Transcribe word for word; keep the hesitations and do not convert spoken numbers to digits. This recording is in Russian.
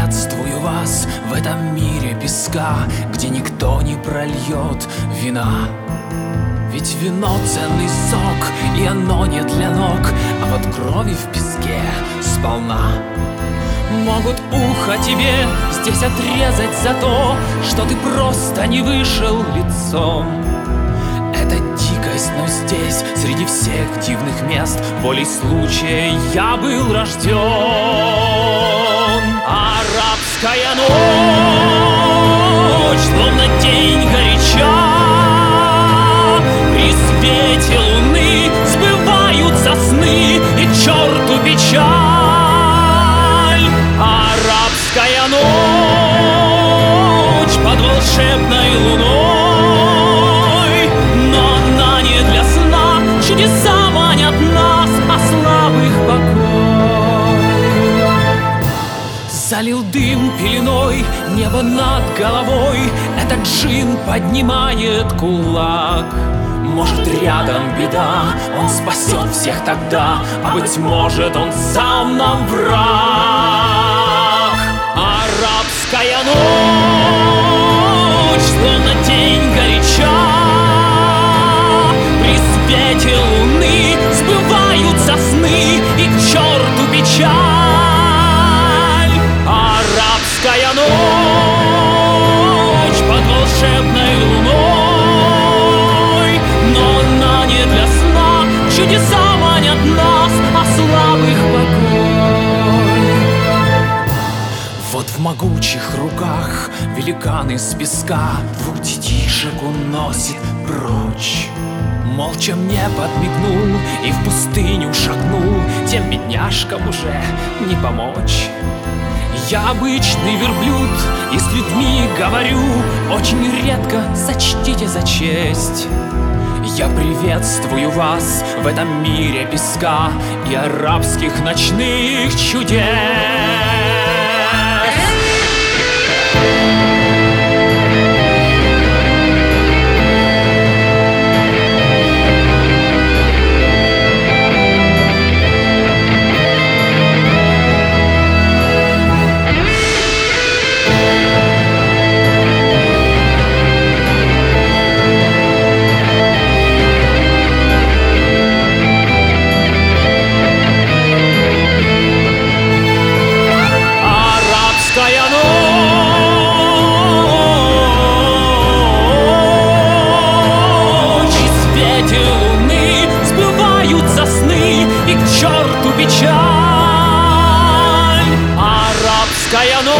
приветствую вас в этом мире песка, где никто не прольет вина. Ведь вино — ценный сок, и оно не для ног, а вот крови в песке сполна. Могут ухо тебе здесь отрезать за то, что ты просто не вышел лицом. Это дикость, но здесь, среди всех дивных мест, волей случая я был рожден. Арабская ночь, словно день горяча, при свете луны сбываются сны, и к черту печаль. Арабская ночь под волшебной луной, но она не для сна, чудеса манят нас, а слабых покой. Залил дым пеленой небо над головой, этот джин поднимает кулак. Может, рядом беда, он спасет всех тогда, а быть может, он сам нам враг. Арабская ночь, словно день горяча, при свете луны сбываются сны, и к черту печаль. Арабская ночь под волшебной луной, но она не для сна, чудеса манят нас, а слабых покой. Вот в могучих руках великан из песка двух детишек уносит прочь. Молча мне подмигнул и в пустыню шагнул, тем бедняжкам уже не помочь. Я обычный верблюд и с людьми говорю очень редко, сочтите за честь. Я приветствую вас в этом мире песка и арабских ночных чудес. Печаль, арабская ночь.